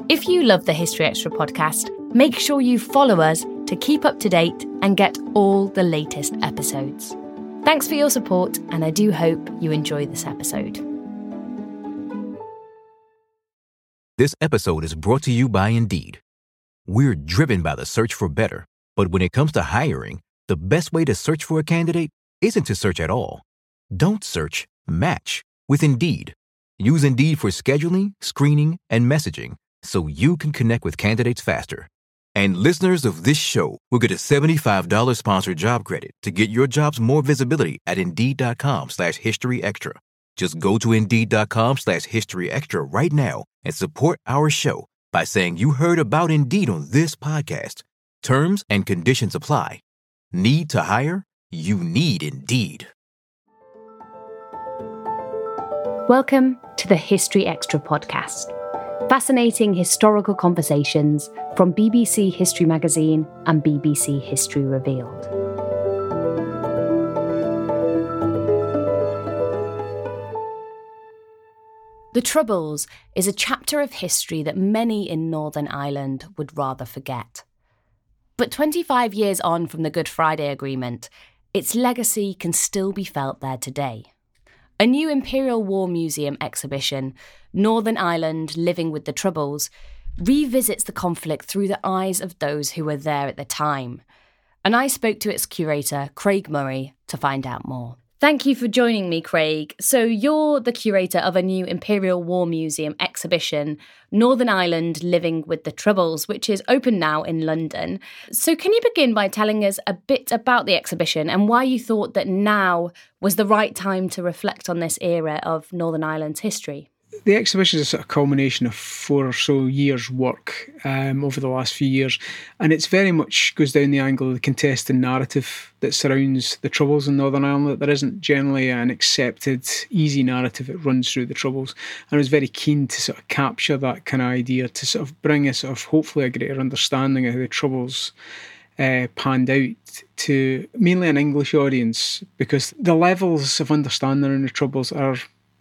If you love the History Extra podcast, make sure you follow us to keep up to date and get all the latest episodes. Thanks for your support, and I do hope you enjoy this episode. This episode is brought to you by Indeed. We're driven by the search for better, but when it comes to hiring, the best way to search for a candidate isn't to search at all. Don't search, match with Indeed. Use Indeed for scheduling, screening, and messaging so you can connect with candidates faster. And listeners of this show will get a $75 sponsored job credit to get your jobs more visibility at Indeed.com/historyextra. Just go to Indeed.com/historyextra right now and support our show by saying you heard about Indeed on this podcast. Terms and conditions apply. Need to hire? You need Indeed. Welcome to the History Extra podcast. Fascinating historical conversations from BBC History Magazine and BBC History Revealed. The Troubles is a chapter of history that many in Northern Ireland would rather forget. But 25 years on from the Good Friday Agreement, its legacy can still be felt there today. A new Imperial War Museum exhibition, Northern Ireland Living with the Troubles, revisits the conflict through the eyes of those who were there at the time. And I spoke to its curator, Craig Murray, to find out more. Thank you for joining me, Craig. So you're the curator of a new Imperial War Museum exhibition, Northern Ireland Living with the Troubles, which is open now in London. So can you begin by telling us a bit about the exhibition and why you thought that now was the right time to reflect on this era of Northern Ireland's history? The exhibition is a sort of culmination of 4 or so years' work over the last few years, and it's very much goes down the angle of the contested narrative that surrounds the Troubles in Northern Ireland. There isn't generally an accepted, easy narrative that runs through the Troubles, and I was very keen to sort of capture that kind of idea, to sort of bring a sort of hopefully a greater understanding of how the Troubles panned out to mainly an English audience, because the levels of understanding in the Troubles are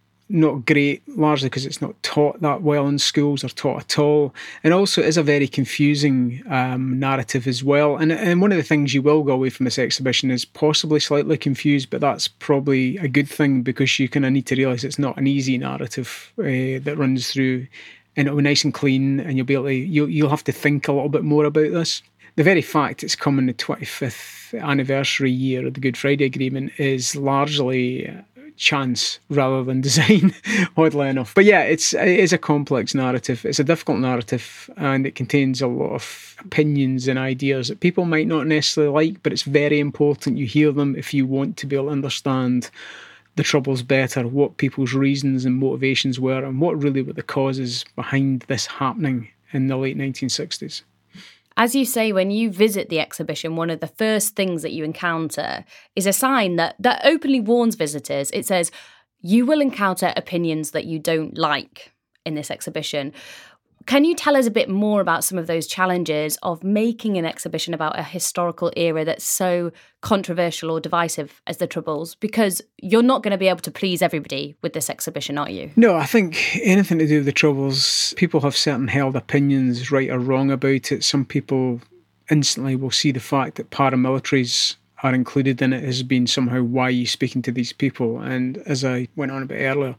not great, largely because it's not taught that well in schools or taught at all. And also it is a very confusing narrative as well. And one of the things you will go away from this exhibition is possibly slightly confused, but that's probably a good thing, because you kind of need to realise it's not an easy narrative that runs through, and it'll be nice and clean, and you'll be able to, you'll have to think a little bit more about this. The very fact it's coming the 25th anniversary year of the Good Friday Agreement is largely chance rather than design, oddly enough. But yeah, it is a complex narrative. It's a difficult narrative, and it contains a lot of opinions and ideas that people might not necessarily like, but it's very important you hear them if you want to be able to understand the Troubles better, what people's reasons and motivations were, and what really were the causes behind this happening in the late 1960s. As you say, when you visit the exhibition, one of the first things that you encounter is a sign that openly warns visitors. It says, you will encounter opinions that you don't like in this exhibition. Can you tell us a bit more about some of those challenges of making an exhibition about a historical era that's so controversial or divisive as the Troubles? Because you're not going to be able to please everybody with this exhibition, are you? No, I think anything to do with the Troubles, people have certain held opinions, right or wrong, about it. Some people instantly will see the fact that paramilitaries are included in it as being somehow, why are you speaking to these people? And as I went on a bit earlier,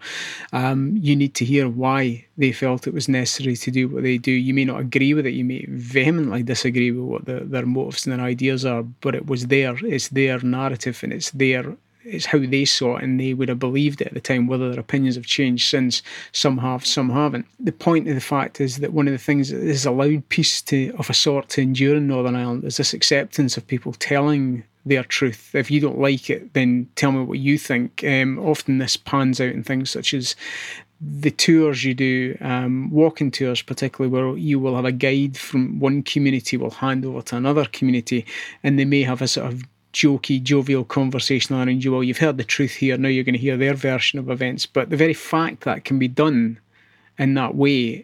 you need to hear why they felt it was necessary to do what they do. You may not agree with it, you may vehemently disagree with what their motives and their ideas are, but it's their narrative, and it's how they saw it, and they would have believed it at the time. Whether their opinions have changed since, some have, some haven't. The point of the fact is that one of the things that has allowed peace of a sort to endure in Northern Ireland is this acceptance of people telling their truth. If you don't like it, then tell me what you think. Often this pans out in things such as the tours you do, walking tours particularly, where you will have a guide from one community will hand over to another community, and they may have a sort of jokey, jovial conversation around you. Well, you've heard the truth here, now you're going to hear their version of events. But the very fact that can be done in that way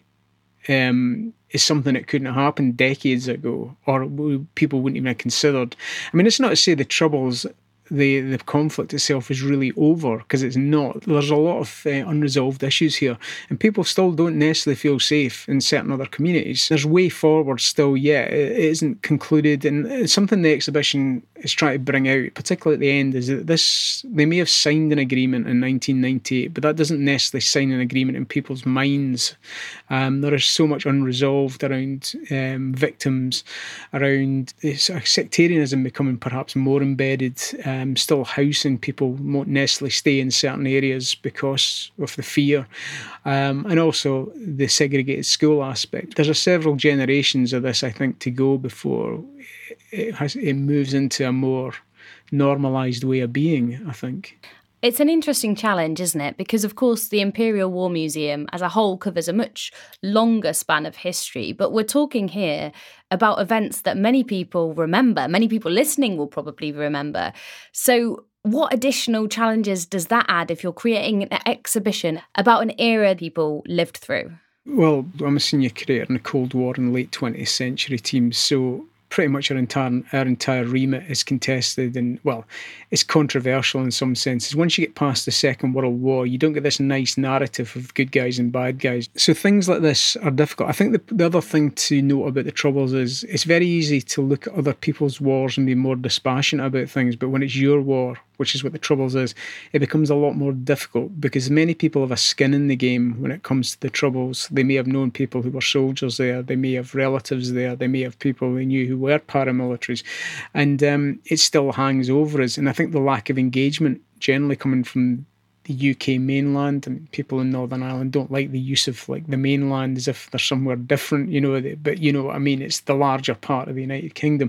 is something that couldn't have happened decades ago, or people wouldn't even have considered. I mean, it's not to say the Troubles the conflict itself is really over, because it's not. There's a lot of unresolved issues here, and people still don't necessarily feel safe in certain other communities. There's way forward still yet. It isn't concluded, and it's something the exhibition is trying to bring out, particularly at the end, is that they may have signed an agreement in 1998, but that doesn't necessarily sign an agreement in people's minds. There is so much unresolved around victims, around sectarianism becoming perhaps more embedded, still housing people won't necessarily stay in certain areas because of the fear, and also the segregated school aspect. There's several generations of this, I think, to go before it moves into a more normalised way of being, I think. It's an interesting challenge, isn't it? Because, of course, the Imperial War Museum as a whole covers a much longer span of history, but we're talking here about events that many people remember. Many people listening will probably remember. So what additional challenges does that add if you're creating an exhibition about an era people lived through? Well, I'm a senior curator in the Cold War and late 20th century teams, so pretty much our entire remit is contested, and, well, it's controversial in some senses. Once you get past the Second World War, you don't get this nice narrative of good guys and bad guys. So things like this are difficult. I think the other thing to note about the Troubles is it's very easy to look at other people's wars and be more dispassionate about things, but when it's your war, which is what the Troubles is, it becomes a lot more difficult, because many people have a skin in the game when it comes to the Troubles. They may have known people who were soldiers there, they may have relatives there, they may have people they knew who were paramilitaries, and it still hangs over us. And I think the lack of engagement generally coming from the UK mainland, and people in Northern Ireland don't like the use of like the mainland as if they're somewhere different, but you know what I mean, it's the larger part of the United Kingdom.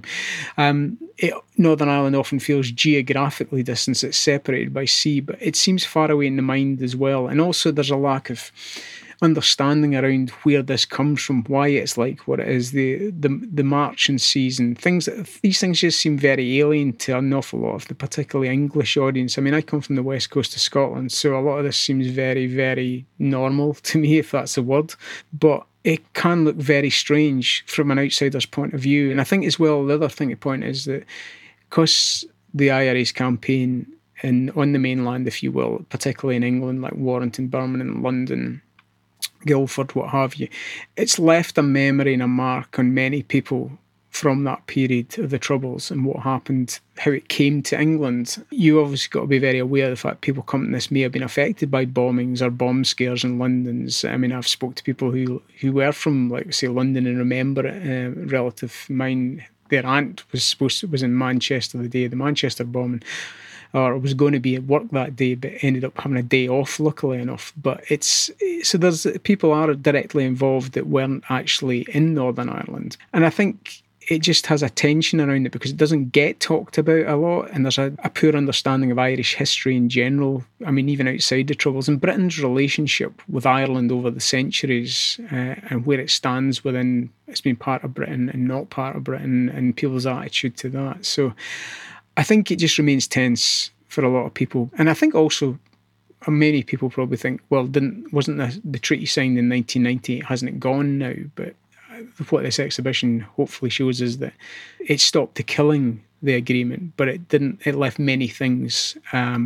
Northern Ireland often feels geographically distant, it's separated by sea, but it seems far away in the mind as well. And also there's a lack of understanding around where this comes from, why it's like what it is, the marching season, these things just seem very alien to an awful lot of the particularly English audience. I mean, I come from the west coast of Scotland, so a lot of this seems very, very normal to me, if that's a word, but it can look very strange from an outsider's point of view. And I think as well, the other thing to point is that because the IRA's campaign on the mainland, if you will, particularly in England, like Warrington, Birmingham, London, Guildford, what have you, it's left a memory and a mark on many people from that period of the Troubles and what happened, how it came to England. You obviously got to be very aware of the fact people coming to this may have been affected by bombings or bomb scares in London's. I mean, I've spoke to people who were from, like, say, London and remember it. Relative of mine, their aunt was in Manchester the day of the Manchester bombing, or was going to be at work that day, but ended up having a day off, luckily enough. But there's people are directly involved that weren't actually in Northern Ireland. And I think it just has a tension around it because it doesn't get talked about a lot, and there's a poor understanding of Irish history in general. I mean, even outside the Troubles, and Britain's relationship with Ireland over the centuries, and where it stands within, it's been part of Britain and not part of Britain, and people's attitude to that. So I think it just remains tense for a lot of people. And I think also many people probably think, well, wasn't the treaty signed in 1990, hasn't it gone now? But what this exhibition hopefully shows is that it stopped the killing, the agreement, but it left many things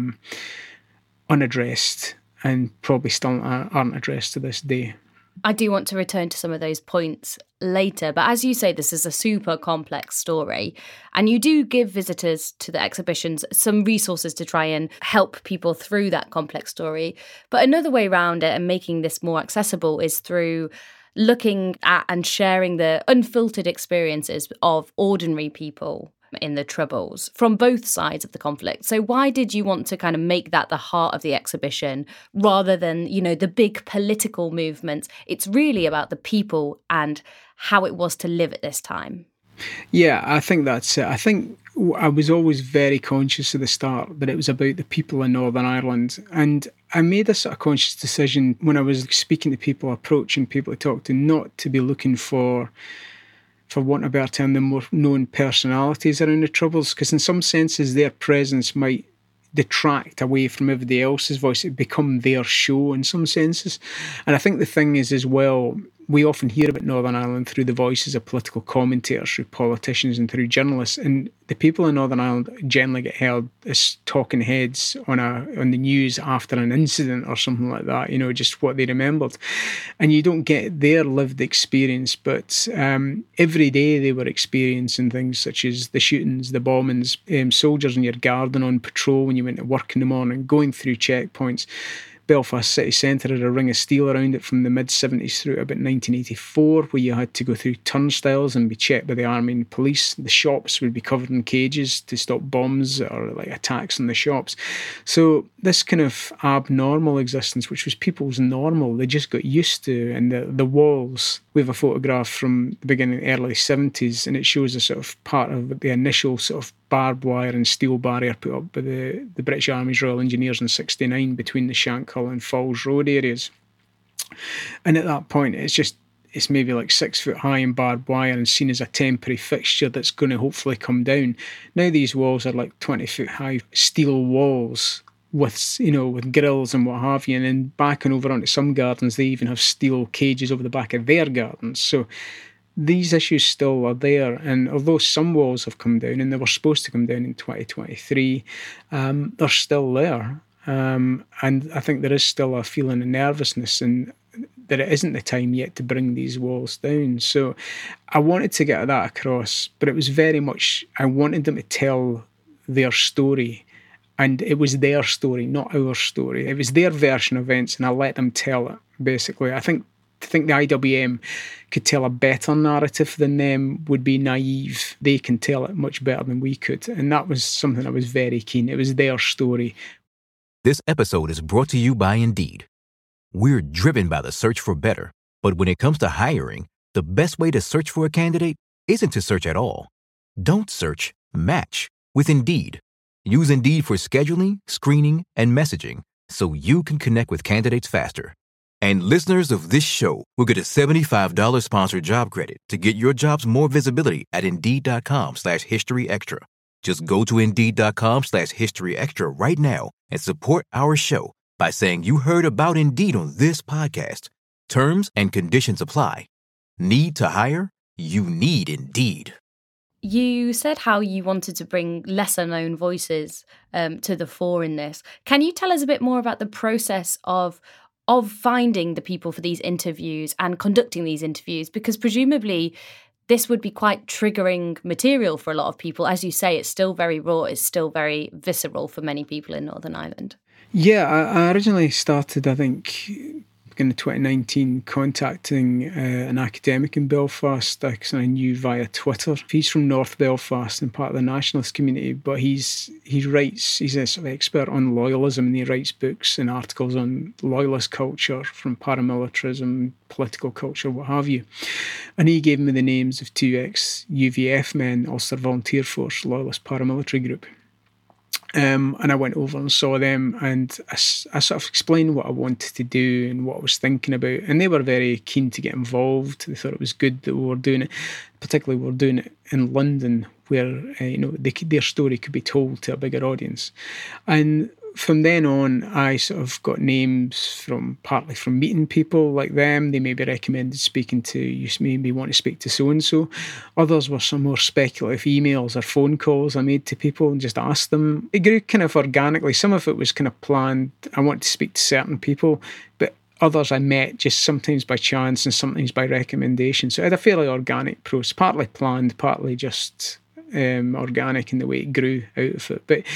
unaddressed, and probably still aren't addressed to this day. I do want to return to some of those points later, but as you say, this is a super complex story, and you do give visitors to the exhibitions some resources to try and help people through that complex story. But another way around it and making this more accessible is through looking at and sharing the unfiltered experiences of ordinary people in the Troubles from both sides of the conflict. So why did you want to kind of make that the heart of the exhibition rather than, the big political movements? It's really about the people and how it was to live at this time. Yeah, I think that's it. I think I was always very conscious at the start that it was about the people in Northern Ireland. And I made a sort of conscious decision when I was speaking to people, approaching people to talk to, not to be looking for want of a better term, the more known personalities around the Troubles, because in some senses their presence might detract away from everybody else's voice. It become their show in some senses. And I think the thing is as well, we often hear about Northern Ireland through the voices of political commentators, through politicians and through journalists. And the people in Northern Ireland generally get held as talking heads on the news after an incident or something like that, just what they remembered. And you don't get their lived experience, but every day they were experiencing things such as the shootings, the bombings, soldiers in your garden on patrol when you went to work in the morning, going through checkpoints. Belfast city centre had a ring of steel around it from the mid-70s through to about 1984, where you had to go through turnstiles and be checked by the army and police. The shops would be covered in cages to stop bombs or attacks on the shops. So this kind of abnormal existence, which was people's normal, they just got used to. And the walls, we have a photograph from the beginning, early 70s, and it shows a sort of part of the initial sort of barbed wire and steel barrier put up by the British Army's Royal Engineers in 1969 between the Shankill and Falls Road areas. And at that point, it's maybe like 6 foot high in barbed wire and seen as a temporary fixture that's going to hopefully come down. Now these walls are like 20 foot high steel walls with grills and what have you. And then backing over onto some gardens, they even have steel cages over the back of their gardens. So these issues still are there, and although some walls have come down, and they were supposed to come down in 2023, they're still there. And I think there is still a feeling of nervousness and that it isn't the time yet to bring these walls down. So I wanted to get that across, but it was very much, I wanted them to tell their story, and it was their story, not our story. It was their version of events, and I let them tell it, basically. I think the IWM could tell a better narrative than them would be naive. They can tell it much better than we could. And that was something I was very keen. It was their story. This episode is brought to you by Indeed. We're driven by the search for better. But when it comes to hiring, the best way to search for a candidate isn't to search at all. Don't search, match with Indeed. Use Indeed for scheduling, screening, and messaging so you can connect with candidates faster. And listeners of this show will get a $75 sponsored job credit to get your jobs more visibility at Indeed.com/HistoryExtra. Just go to Indeed.com/HistoryExtra right now and support our show by saying you heard about Indeed on this podcast. Terms and conditions apply. Need to hire? You need Indeed. You said how you wanted to bring lesser-known voices to the fore in this. Can you tell us a bit more about the process of finding the people for these interviews and conducting these interviews? Because presumably this would be quite triggering material for a lot of people. As you say, it's still very raw, it's still very visceral for many people in Northern Ireland. Yeah, I originally started, I think, in 2019, contacting an academic in Belfast because I knew via Twitter. He's from North Belfast and part of the nationalist community, but he's a sort of expert on loyalism, and he writes books and articles on loyalist culture, from paramilitarism, political culture, what have you. And he gave me the names of 2 ex-UVF men, Ulster Volunteer Force, loyalist paramilitary group. And I went over and saw them, and I sort of explained what I wanted to do and what I was thinking about, and they were very keen to get involved. They thought it was good that we were doing it, particularly we were doing it in London, where their story could be told to a bigger audience. And from then on, I sort of got names partly from meeting people like them. They maybe recommended speaking to, you maybe want to speak to so-and-so. Others were some more speculative emails or phone calls I made to people and just asked them. It grew kind of organically. Some of it was kind of planned. I want to speak to certain people, but others I met just sometimes by chance and sometimes by recommendation. So it had a fairly organic process, partly planned, partly just organic in the way it grew out of it. But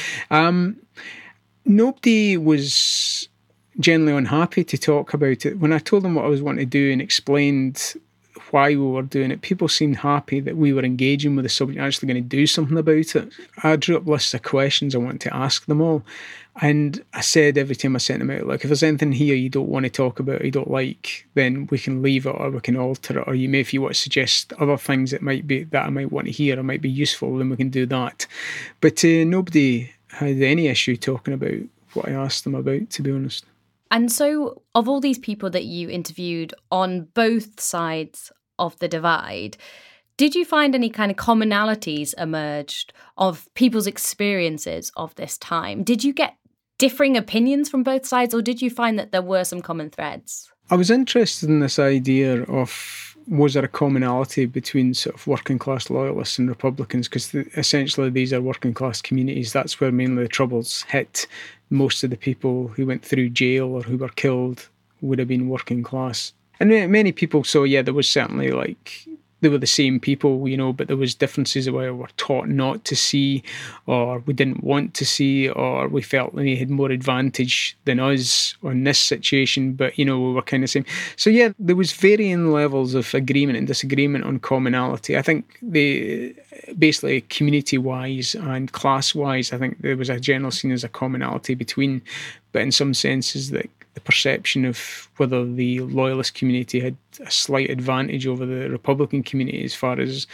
nobody was generally unhappy to talk about it. When I told them what I was wanting to do and explained why we were doing it, people seemed happy that we were engaging with the subject, actually going to do something about it. I drew up lists of questions I wanted to ask them all. And I said every time I sent them out, if there's anything here you don't want to talk about or you don't like, then we can leave it or we can alter it. Or if you want to suggest other things that I might want to hear or might be useful, then we can do that. But nobody had any issue talking about what I asked them about, to be honest. And so, of all these people that you interviewed on both sides of the divide, did you find any kind of commonalities emerged of people's experiences of this time? Did you get differing opinions from both sides, or did you find that there were some common threads? I was interested in this idea of, was there a commonality between sort of working class loyalists and Republicans? Because essentially these are working class communities. That's where mainly the Troubles hit. Most of the people who went through jail or who were killed would have been working class. And many people saw, yeah, there was certainly like, they were the same people, but there was differences where we were taught not to see, or we didn't want to see, or we felt they had more advantage than us on this situation, but, we were kind of same. So, yeah, there was varying levels of agreement and disagreement on commonality. I think basically community-wise and class-wise, I think there was a general seen as a commonality between, but in some senses that the perception of whether the loyalist community had a slight advantage over the Republican community as far as,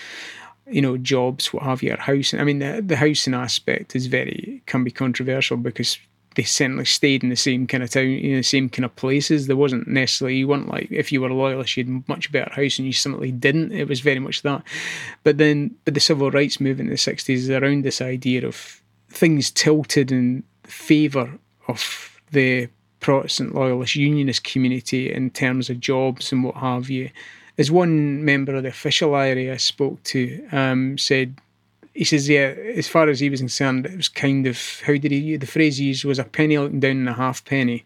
jobs, what have you, or housing. I mean, the housing aspect can be controversial because they certainly stayed in the same kind of town, the same kind of places. There wasn't necessarily, you weren't like, if you were a loyalist, you had much better housing, you simply didn't. It was very much that. But the civil rights movement in the 60s around this idea of things tilted in favour of the Protestant loyalist unionist community in terms of jobs and what have you. As one member of the official IRA I spoke to said, he says, yeah, as far as he was concerned, it was kind of, the phrase he used was a penny looking down and a halfpenny.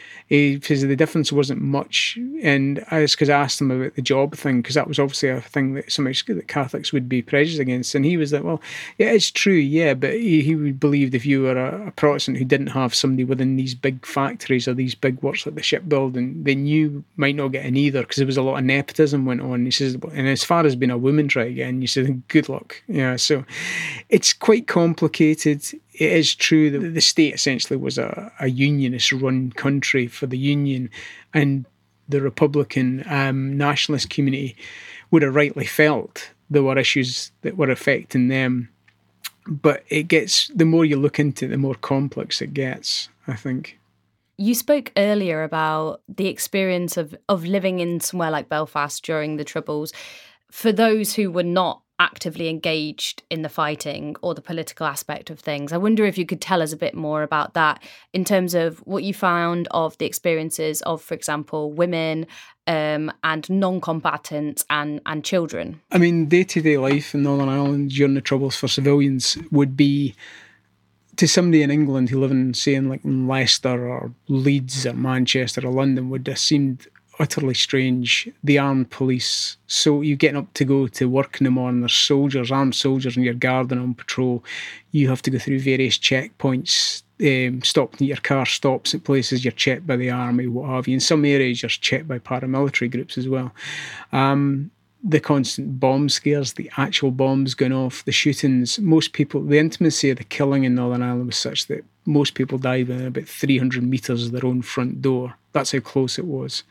He says the difference wasn't much, and because I asked him about the job thing, because that was obviously a thing that that Catholics would be prejudiced against, and he was like, well, yeah, it's true, yeah, but he would believe if you were a Protestant who didn't have somebody within these big factories or these big works like the shipbuilding, then you might not get in either, because there was a lot of nepotism went on. He says, and as far as being a woman try to get in, you said, good luck. Yeah, so it's quite complicated. It is true that the state essentially was a unionist-run country for the Union, and the Republican nationalist community would have rightly felt there were issues that were affecting them. But the more you look into it, the more complex it gets, I think. You spoke earlier about the experience of living in somewhere like Belfast during the Troubles. For those who were not actively engaged in the fighting or the political aspect of things, I wonder if you could tell us a bit more about that in terms of what you found of the experiences of, for example, women and non-combatants and children. I mean, day-to-day life in Northern Ireland during the Troubles for civilians would be, to somebody in England who live in, say, like Leicester or Leeds or Manchester or London, would have seemed utterly strange. The armed police, so you getting up to go to work in the morning, there's armed soldiers in your garden on patrol. You have to go through various checkpoints, stopping your car stops at places, you're checked by the army, what have you. In some areas you're checked by paramilitary groups as well. The constant bomb scares, the actual bombs going off, the shootings, the intimacy of the killing in Northern Ireland was such that most people died within about 300 metres of their own front door. That's how close it was.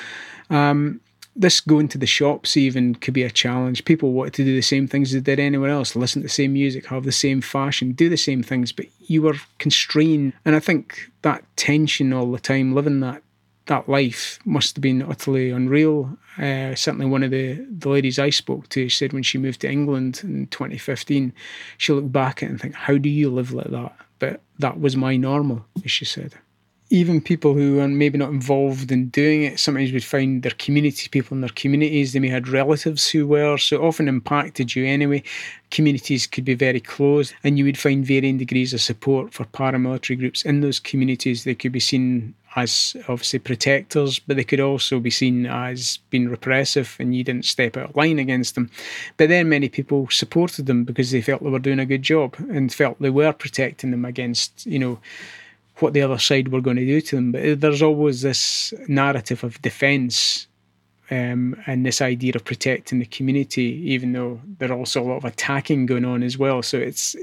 This going to the shops even could be a challenge. People wanted to do the same things they did anywhere else, listen to the same music, have the same fashion, do the same things, but you were constrained. And I think that tension all the time, living that life must have been utterly unreal. Certainly one of the ladies I spoke to said when she moved to England in 2015, she looked back at it and think, how do you live like that? But that was my normal, as she said. Even people who are maybe not involved in doing it sometimes would find their community, people in their communities, they may have relatives who were, so it often impacted you anyway. Communities could be very close, and you would find varying degrees of support for paramilitary groups in those communities. They could be seen as obviously protectors, but they could also be seen as being repressive, and you didn't step out of line against them. But then many people supported them because they felt they were doing a good job and felt they were protecting them against, what the other side were going to do to them. But there's always this narrative of defence and this idea of protecting the community, even though there's also a lot of attacking going on as well. So it's,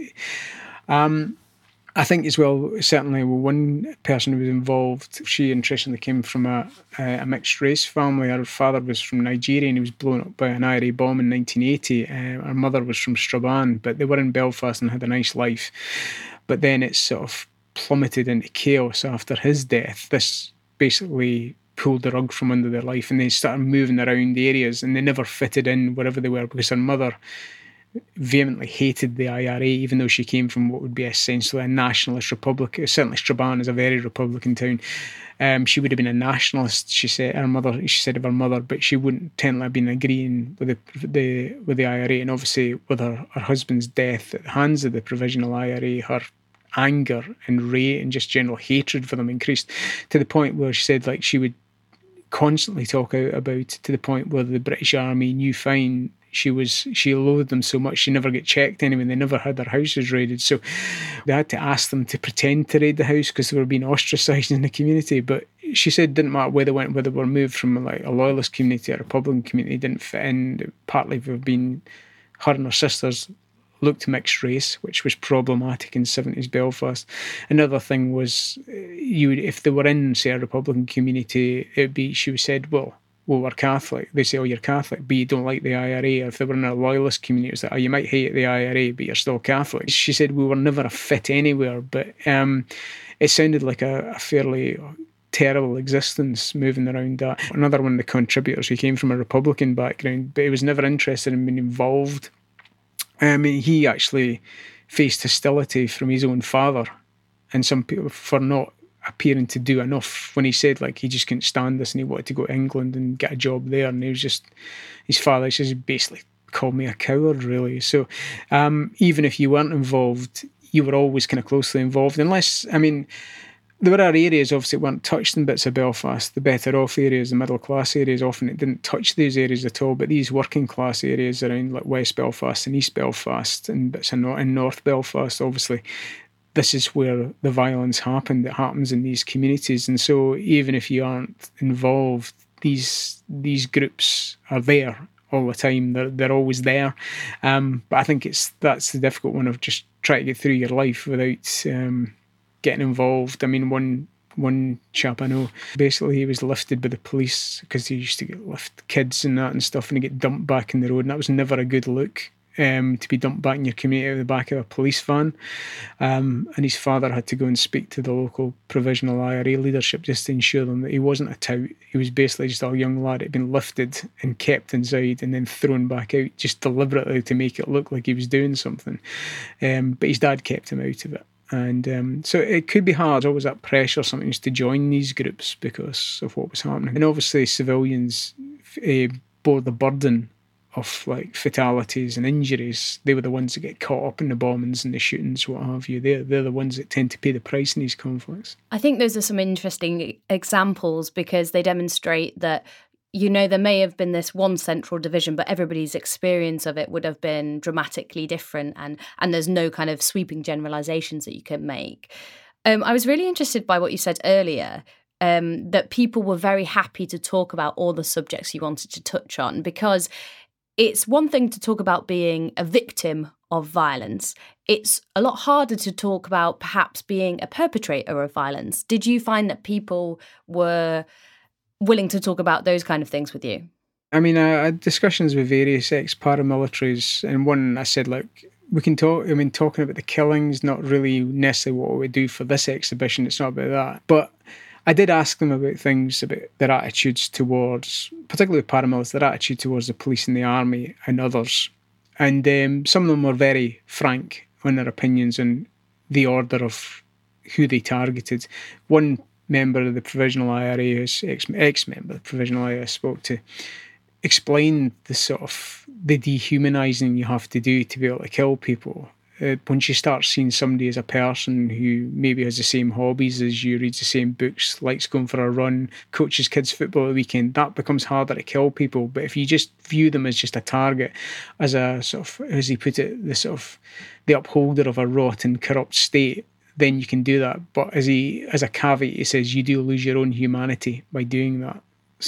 I think as well, certainly one person who was involved, she interestingly came from a mixed race family. Her father was from Nigeria and he was blown up by an IRA bomb in 1980. Her mother was from Strabane, but they were in Belfast and had a nice life. But then it's sort of plummeted into chaos after his death. This basically pulled the rug from under their life, and they started moving around areas and they never fitted in wherever they were because her mother vehemently hated the IRA, even though she came from what would be essentially a nationalist republic. Certainly Strabane is a very Republican town. She would have been a nationalist, she said of her mother, but she wouldn't tend to have been agreeing with the IRA. And obviously with her husband's death at the hands of the Provisional IRA, her anger and rage and just general hatred for them increased to the point where she said, like, she would constantly talk out about, to the point where the British Army knew fine she loathed them so much she never got checked anyway. They never had their houses raided, so they had to ask them to pretend to raid the house because they were being ostracised in the community. But she said it didn't matter where they went, whether they were moved from like a loyalist community or a Republican community, didn't fit in, partly for being, her and her sisters looked mixed race, which was problematic in 70s Belfast. Another thing was, if they were in, say, a Republican community, she said, well, we're Catholic. They say, oh, you're Catholic, but you don't like the IRA. If they were in a loyalist community, it's like, oh, you might hate the IRA, but you're still Catholic. She said we were never a fit anywhere, but it sounded like a fairly terrible existence moving around that. Another one of the contributors who came from a Republican background, but he was never interested in being involved. He actually faced hostility from his own father and some people for not appearing to do enough, when he said like he just couldn't stand this and he wanted to go to England and get a job there, and he was just, his father says, he basically called me a coward, really. So even if you weren't involved, you were always kind of closely involved, unless, there were areas obviously that weren't touched in bits of Belfast, the better off areas, the middle class areas, often it didn't touch these areas at all, but these working class areas around like West Belfast and East Belfast and bits in North Belfast, obviously this is where the violence happened. It happens in these communities, and so even if you aren't involved, these groups are there all the time. They're always there. But I think that's the difficult one of just trying to get through your life without getting involved. One chap I know, basically he was lifted by the police because he used to lift kids and that and stuff, and he get dumped back in the road, and that was never a good look. To be dumped back in your community at the back of a police van. And his father had to go and speak to the local Provisional IRA leadership just to ensure them that he wasn't a tout. He was basically just a young lad that had been lifted and kept inside and then thrown back out just deliberately to make it look like he was doing something. But his dad kept him out of it. And so it could be hard, always that pressure sometimes to join these groups because of what was happening. And obviously civilians bore the burden of like fatalities and injuries. They were the ones that get caught up in the bombings and the shootings, what have you. They're the ones that tend to pay the price in these conflicts. I think those are some interesting examples because they demonstrate that, there may have been this one central division, but everybody's experience of it would have been dramatically different, and there's no kind of sweeping generalizations that you can make. I was really interested by what you said earlier, that people were very happy to talk about all the subjects you wanted to touch on, because it's one thing to talk about being a victim of violence. It's a lot harder to talk about perhaps being a perpetrator of violence. Did you find that people were willing to talk about those kind of things with you? I had discussions with various ex-paramilitaries, and one I said, like, we can talk, talking about the killings, not really necessarily what we do for this exhibition, it's not about that. But I did ask them about things, about their attitudes towards, particularly with paramilitaries, their attitude towards the police and the army and others. And some of them were very frank on their opinions on the order of who they targeted. One member of the Provisional IRA, ex-member of the Provisional IRA, spoke to, explained the dehumanising you have to do to be able to kill people. Once you start seeing somebody as a person who maybe has the same hobbies as you, reads the same books, likes going for a run, coaches kids football at the weekend, that becomes harder to kill people. But if you just view them as just a target, as a as he put it, the upholder of a rotten, corrupt state, then you can do that. But as a caveat, he says you do lose your own humanity by doing that.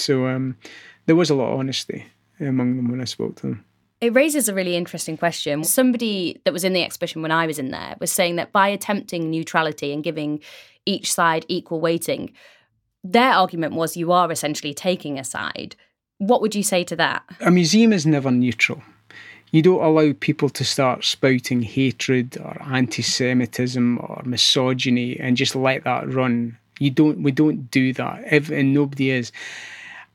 So there was a lot of honesty among them when I spoke to them. It raises a really interesting question. Somebody that was in the exhibition when I was in there was saying that by attempting neutrality and giving each side equal weighting, their argument was you are essentially taking a side. What would you say to that? A museum is never neutral. You don't allow people to start spouting hatred or anti-Semitism or misogyny and just let that run. We don't do that, and nobody is.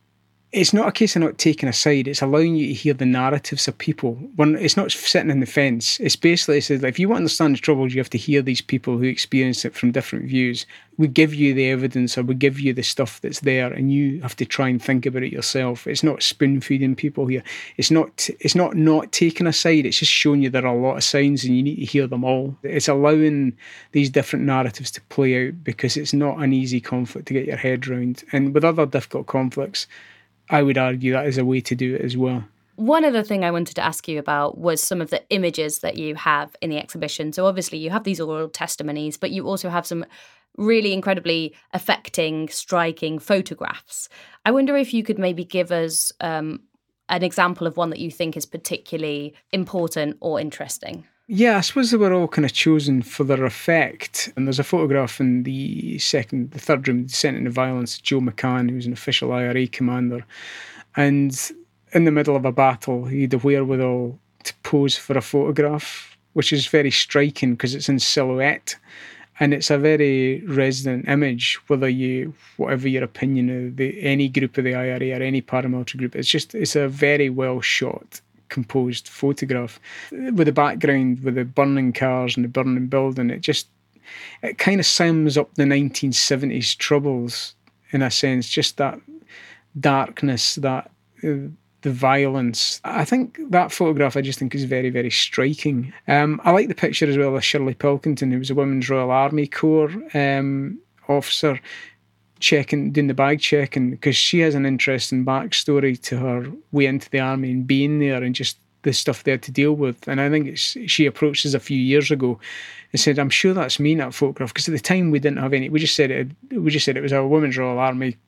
it's not a case of not taking a side. It's allowing you to hear the narratives of people. It's not sitting on the fence. It's basically says that if you want to understand the Troubles, you have to hear these people who experience it from different views. We give you the evidence, or we give you the stuff that's there, and you have to try and think about it yourself. It's not spoon feeding people here. It's not taking a side. It's just showing you there are a lot of signs, and you need to hear them all. It's allowing these different narratives to play out, because it's not an easy conflict to get your head around. And with other difficult conflicts, I would argue that is a way to do it as well. One other thing I wanted to ask you about was some of the images that you have in the exhibition. So obviously you have these oral testimonies, but you also have some really incredibly affecting, striking photographs. I wonder if you could maybe give us an example of one that you think is particularly important or interesting. Yeah, I suppose they were all kind of chosen for their effect. And there's a photograph in the third room, Descent into Violence, Joe McCann, who's an official IRA commander. And in the middle of a battle, he had the wherewithal to pose for a photograph, which is very striking because it's in silhouette. And it's a very resonant image, whatever your opinion of any group of the IRA or any paramilitary group, it's a very well shot, composed photograph with the background with the burning cars and the burning building. It kind of sums up the 1970s Troubles in a sense, just that darkness, that the violence. I think that photograph I just think is very, very striking. I like the picture as well of Shirley Pilkington, who was a Women's Royal Army Corps officer, doing the bag checking, because she has an interesting backstory to her way into the army and being there and just the stuff they had to deal with. And I think she approached us a few years ago and said, "I'm sure that's me in that photograph," because at the time we didn't have any. We just said it was a Women's Royal Army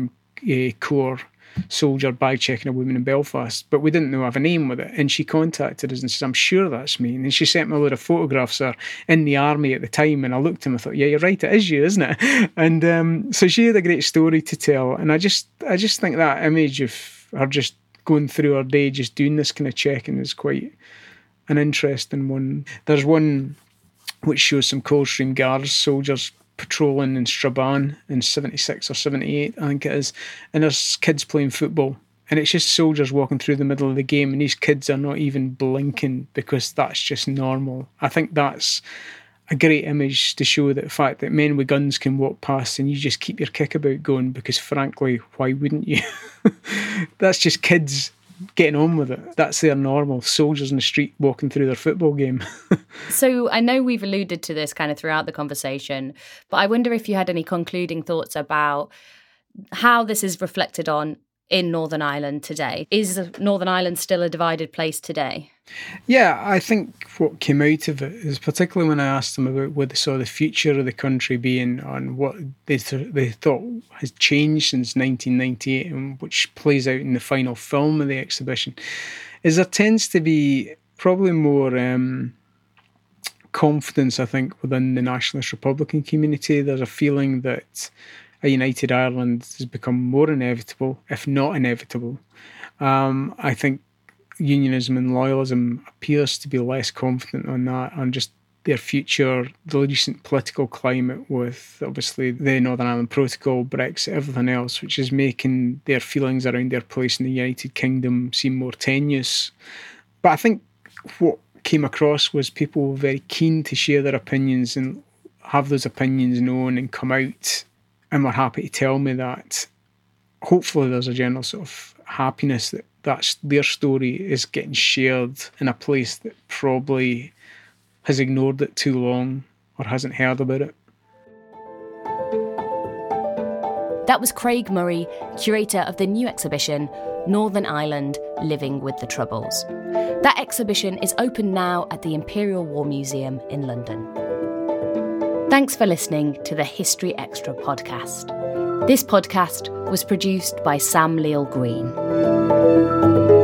Corps soldier bag checking a woman in Belfast, but we didn't know have a name with it. And she contacted us and said, "I'm sure that's me." And then she sent me a load of photographs of her in the army at the time, and I looked at them and I thought, yeah, you're right, it is you, isn't it? And so she had a great story to tell. And I just think that image of her just going through her day, just doing this kind of checking, is quite an interesting one. There's one which shows some Coldstream Guards soldiers patrolling in Strabane in 76 or 78, I think it is, and there's kids playing football, and it's just soldiers walking through the middle of the game, and these kids are not even blinking because that's just normal. I think that's a great image to show that the fact that men with guns can walk past and you just keep your kickabout going, because frankly, why wouldn't you? That's just kids getting on with it. That's their normal. Soldiers in the street walking through their football game. So I know we've alluded to this kind of throughout the conversation, but I wonder if you had any concluding thoughts about how this is reflected on in Northern Ireland today. Is Northern Ireland still a divided place today? Yeah, I think what came out of it is, particularly when I asked them about what they saw the future of the country being and what they thought has changed since 1998, and which plays out in the final film of the exhibition, is there tends to be probably more confidence, I think, within the Nationalist Republican community. There's a feeling that a united Ireland has become more inevitable, if not inevitable. I think unionism and loyalism appears to be less confident on that, on just their future, the recent political climate with obviously the Northern Ireland Protocol, Brexit, everything else, which is making their feelings around their place in the United Kingdom seem more tenuous. But I think what came across was people were very keen to share their opinions and have those opinions known and come out, and were happy to tell me that. Hopefully there's a general sort of happiness that their story is getting shared in a place that probably has ignored it too long or hasn't heard about it. That was Craig Murray, curator of the new exhibition, Northern Ireland, Living with the Troubles. That exhibition is open now at the Imperial War Museum in London. Thanks for listening to the History Extra podcast. This podcast was produced by Sam Leal Green.